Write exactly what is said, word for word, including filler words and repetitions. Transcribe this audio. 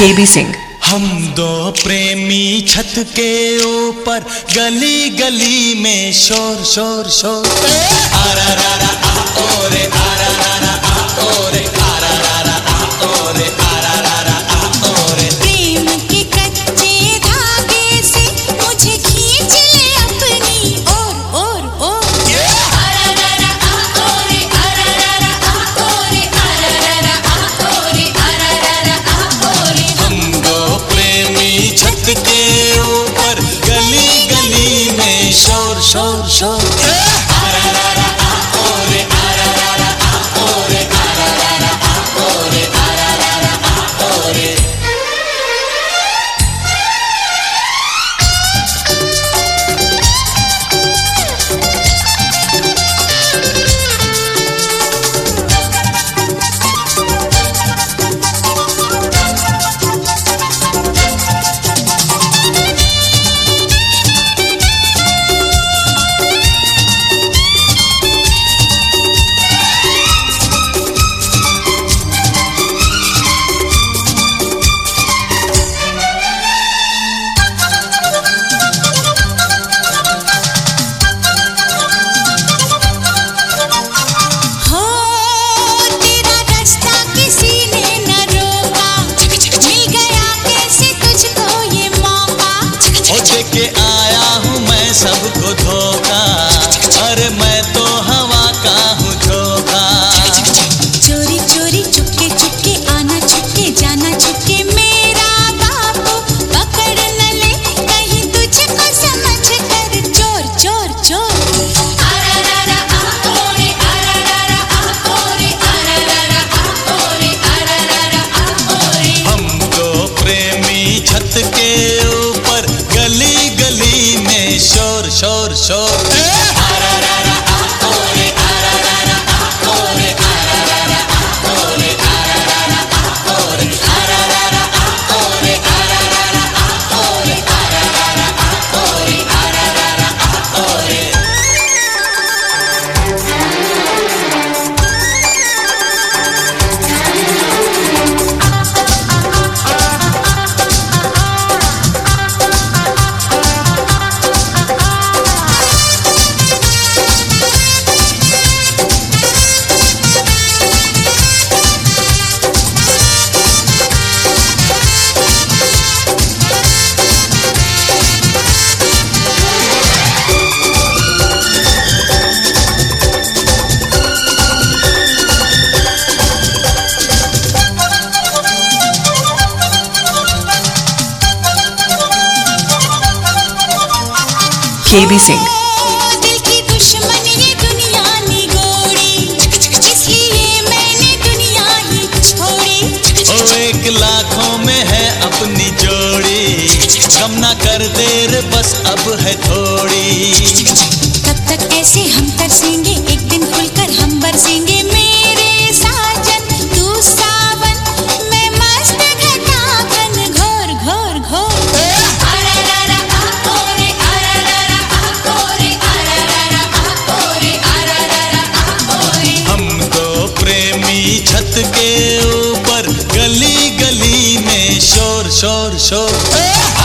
KB Singh. हम दो प्रेमी छत के ऊपर गली गली में शोर शोर शोर। आरा रा रा आ ओ रे आरा रा रा आ ओ रे आरा रा रा आ ओ रे आरा रा रा आ ओ रे। प्रेम के कच्चे धागे से मुझे खींच ले अपनी ओर ओर ओर। आरा रा रा आ ओ रे आरा रा रा आ ओ रे आरा रा रा आ ओ रे आरा रा रा आ ओ रे। हम दो प्रेमी छत के ऊपर गली गली में शोर शोर शोर। आरा रा रा आ ओ रे आरा रा रा आ ओ रे आरा रा रा आ ओ रे आरा रा रा आ ओ रे। के आया हूँ मैं सबको धोखा, अरे मैं तो हवा का हूँ झोंका। चोरी चोरी चुपके चुपके आना चुपके जाना चुपके मेरा बाबू पकड़ न ले कहीं तुझको समझ कर चोर चोर चोर। आरा रा रा आ ओ रे आरा रा रा आ ओ रे आरा रा रा आ ओ रे आरा रा रा आ ओ रे। हम दो प्रेमी छत के ऊपर गली गली में शोर शोर शोर। आरा रा रा आ ओ रे आरा रा रा आ ओ रे आरा रा रा आ ओ रे आरा रा रा आ ओ रे आरा रा रा आ ओ रे आरा रा रा आ ओ रे आरा रा रा आ ओ रे आरा रा रा आ ओ रे। केबी सिंह। दिल की दुश्मन ये दुनिया निगोड़ी, इसलिए मैंने दुनिया ही छोड़ी। ओ एक लाखों में है अपनी जोड़ी, कम ना कर देर बस अब है थोड़ी। तब तक ऐसे हम तरसेंगे एक दिन खुलकर हम बरसेंगे मेरे साजन तू सावन मैं मस्त घटा घन घोर घोर घोर। आरा रा रा आ ओ रे आरा रा रा आ ओ रे आरा रा रा आ ओ रे आरा रा रा आ ओ रे। हम दो प्रेमी छत के ऊपर गली गली में शोर शोर शोर।